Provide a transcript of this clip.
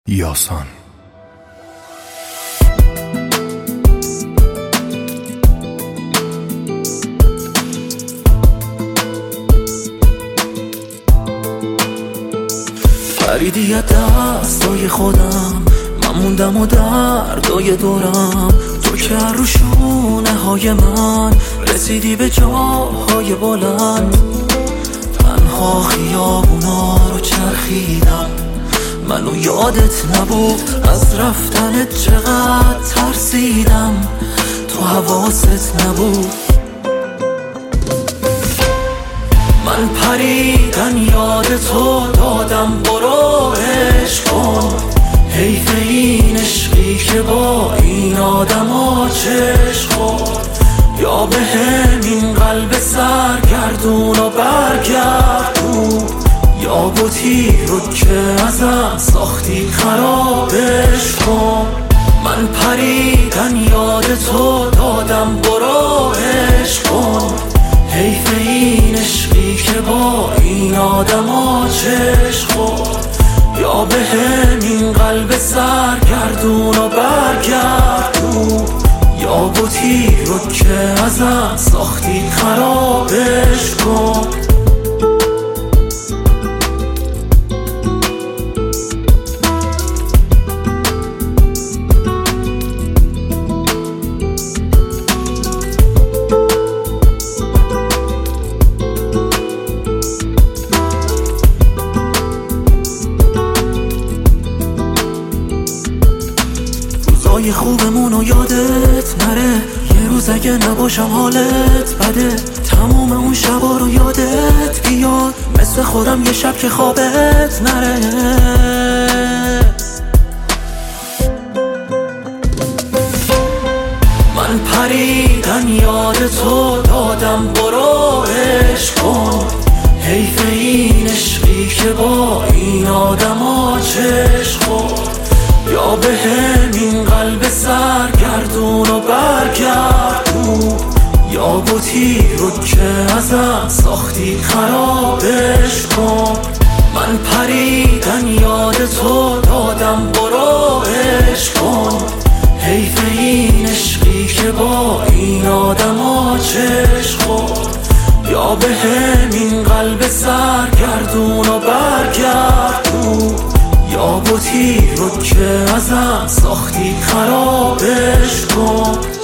یاسان. پریدی از دستای خودم، من موندم و دردای دورم. تو که رو شونه های من رسیدی به جاهای بلند. تنها خیابونا رو چرخیدم، منو یادت نبود. از رفتنت چقدر ترسیدم، تو حواست نبود. من پریدن یاد تو دادم، برو عشق کن. حیف این عشقی که با این آدم ها چشم خورد. یا به همین قلب سرگردون و برگردون، یا بوتی رو که ازم ساختی خرابش کن. من پریدن یاد تو دادم، برو عشق کن. حیف این عشقی که با این آدم ها چشم خورد. یا به همین قلب سرگردون و برگردون، یا بوتی رو که ازم ساختی خرابش کن. روزای خوبمونو یادت نره، یه روز اگه نباشم حالت بده. تموم اون شبا رو یادت بیاد، مثل خودم یه شب که خوابت نره. من پریدن یاد تو دادم، برو عشق کن. حیف این عشقی که با این آدم ها چشم خورد. یا به همین قلب سرگردون و برگردون، یا بوتی رو که ازم ساختی خرابش کن. من پریدن یاد تو دادم، برو عشق کن. حیف این عشقی که با این آدم ها چشم خورد. یا به همین قلب سرگردون و برگردون، یا بوتی رو که ازم ساختی خرابش کن.